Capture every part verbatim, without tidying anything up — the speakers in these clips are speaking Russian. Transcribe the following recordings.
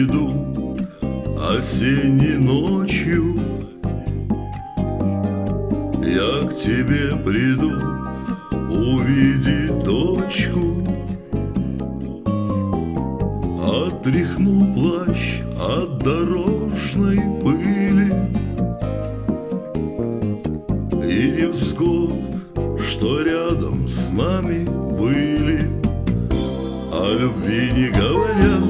приду осенней ночью, я к тебе приду увидеть дочку. Отряхну плащ от дорожной пыли и невзгод, что рядом с нами были. О любви не говорят,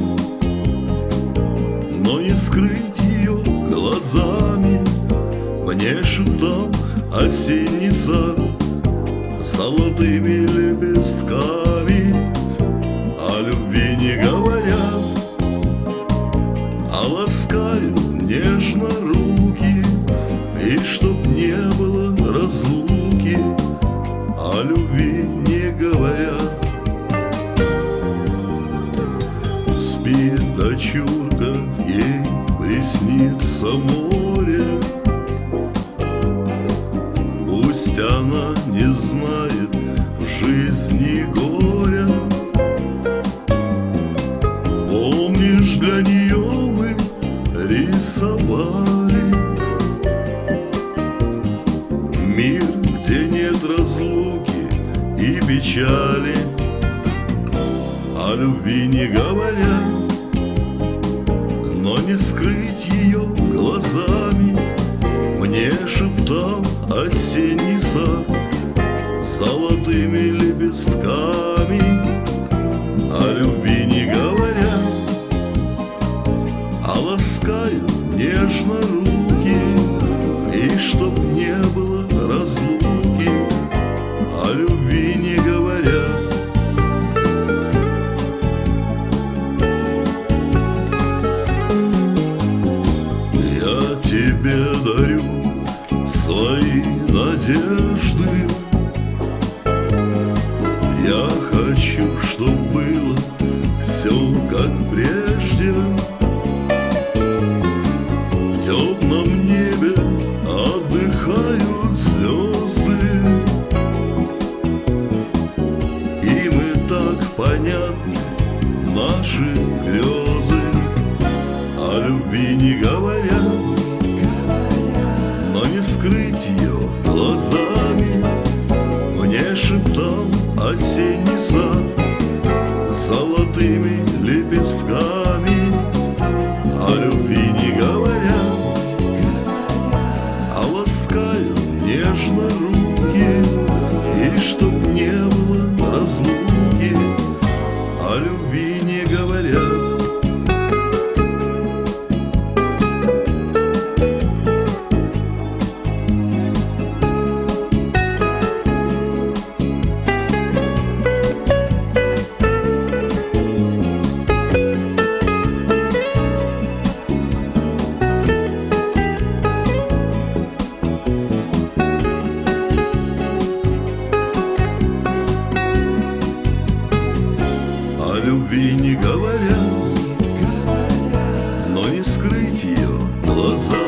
но не скрыть ее глазами. Мне шептал осенний сад золотыми лепестками. О любви не говорят, а ласкают нежно руки, и чтоб не было разлуки, о любви не говорят. Спит дочурка, ей приснится море, пусть она не знает в жизни горя. Помнишь, для нее мы рисовали мир, где нет разлуки и печали. О любви не говорят, но не скрыть ее глазами. Мне шептал осенний сад золотыми лепестками. О любви не говорят, а ласкают нежно руки, и чтоб не было разлуки, о любви не говорят. Я тебе дарю свои надежды, я хочу, чтоб было все как прежде. В темном небе отдыхают звезды, и мы так понятны, наши грезы. О любви не говорят, но не скрыть ее глазами. Мне шептал осенний сад золотыми лепестками. О любви не говорят, а ласкают нежно руки, и чтоб не было разлуки, о любви не говорят. О любви не говорят, но не скрыть ее глаза.